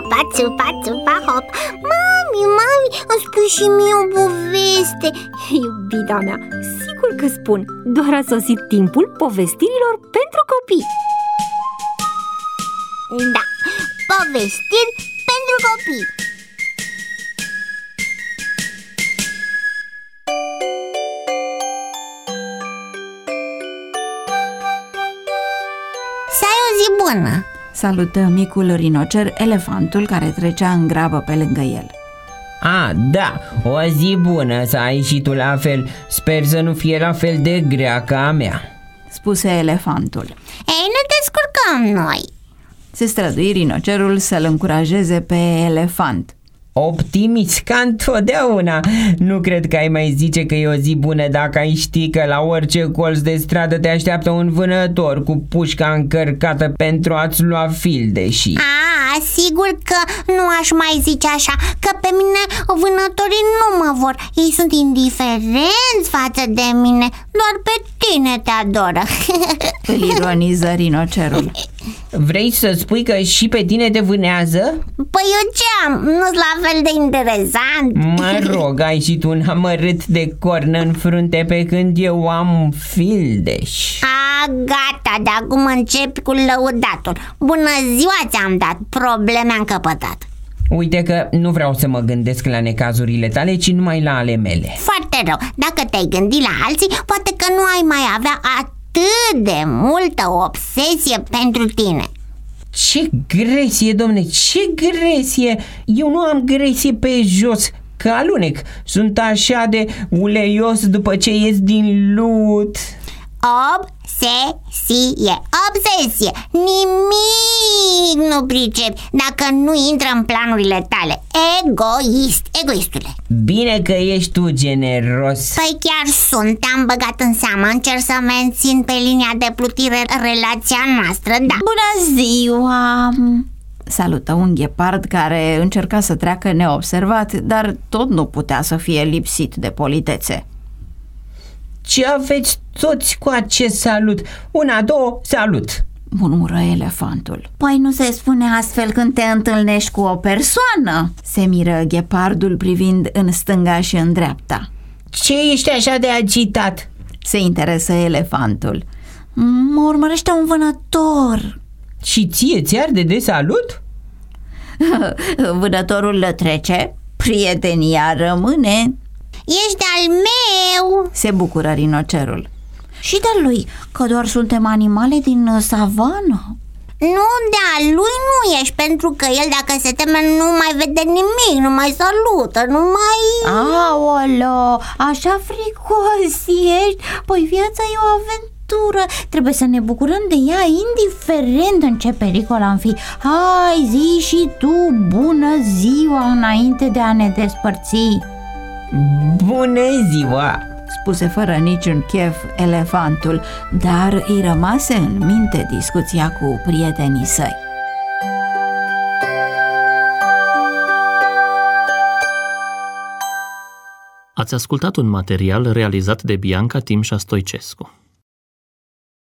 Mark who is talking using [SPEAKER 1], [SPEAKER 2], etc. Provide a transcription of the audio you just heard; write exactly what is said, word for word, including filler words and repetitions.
[SPEAKER 1] țupa, țupa, țupa, hop. Mami, mami, îmi spui și mie o poveste.
[SPEAKER 2] Iubita mea, sigur că spun. Doar a sosit timpul povestirilor pentru copii.
[SPEAKER 1] Da, povestiri pentru copii. Să ai o zi bună!
[SPEAKER 3] Salută micul rinocer elefantul care trecea în grabă pe lângă el.
[SPEAKER 4] A, da, o zi bună să ai și tu la fel. Sper să nu fie la fel de grea ca a mea,
[SPEAKER 3] spuse elefantul.
[SPEAKER 1] Ei, ne descurcăm noi.
[SPEAKER 3] Se strădui rinocerul să-l încurajeze pe elefant.
[SPEAKER 4] Optimist ca întotdeauna. Nu cred că ai mai zice că e o zi bună dacă ai ști că la orice colț de stradă te așteaptă un vânător cu pușca încărcată pentru a-ți lua fildeșii.
[SPEAKER 1] A, sigur că nu aș mai zice așa, că pe mine vânătorii nu mă vor. Ei sunt indiferenți față de mine, doar pe tine te adoră.
[SPEAKER 3] Îl ironiză rinocerul.
[SPEAKER 4] Vrei să spui că și pe tine te vânează?
[SPEAKER 1] Păi eu ce am? Nu-s la fel de interesant?
[SPEAKER 4] Mă rog, ai și tu un amărât de corn în frunte pe când eu am fildeș.
[SPEAKER 1] A, gata, de acum încep cu lăudatul. Bună ziua ți-am dat, probleme am căpătat.
[SPEAKER 4] Uite că nu vreau să mă gândesc la necazurile tale, ci numai la ale mele.
[SPEAKER 1] Foarte rău, dacă te-ai gândit la alții, poate că nu ai mai avea atât de multă obsesie pentru tine.
[SPEAKER 4] Ce gresie, domne, ce gresie! Eu nu am gresie pe jos, că alunec. Sunt așa de uleios după ce ies din lut.
[SPEAKER 1] Obsesie, obsesie, nimic nu pricepi dacă nu intră în planurile tale. Egoist, egoistule.
[SPEAKER 4] Bine că ești tu generos.
[SPEAKER 1] Păi chiar sunt, te-am băgat în seamă. Încerc să mențin pe linia de plutire relația noastră, da.
[SPEAKER 3] Bună ziua! Salută un ghepard care încerca să treacă neobservat, dar tot nu putea să fie lipsit de politețe.
[SPEAKER 4] Ce aveți toți cu acest salut? Una, două, salut!
[SPEAKER 3] Murmură elefantul. Păi nu se spune astfel când te întâlnești cu o persoană, se miră ghepardul privind în stânga și în dreapta.
[SPEAKER 4] Ce ești așa de agitat?
[SPEAKER 3] Se interesă elefantul. Mă urmărește un vânător.
[SPEAKER 4] Și ție ți arde de salut?
[SPEAKER 3] Vânătorul trece, prietenia rămâne.
[SPEAKER 1] Ești de-al meu!
[SPEAKER 3] Se bucură rinocerul. Și de-al lui, că doar suntem animale din savană.
[SPEAKER 1] Nu, de-al lui nu ești, pentru că el dacă se teme nu mai vede nimic, nu mai salută, nu mai...
[SPEAKER 3] Aolo, așa fricos ești? Păi viața e o aventură, trebuie să ne bucurăm de ea indiferent în ce pericol am fi. Hai, zi și tu bună ziua înainte de a ne despărți.
[SPEAKER 4] Bună ziua!
[SPEAKER 3] Spuse fără niciun chef elefantul, dar îi rămase în minte discuția cu prietenii săi.
[SPEAKER 5] Ați ascultat un material realizat de Bianca Timșa Stoicescu.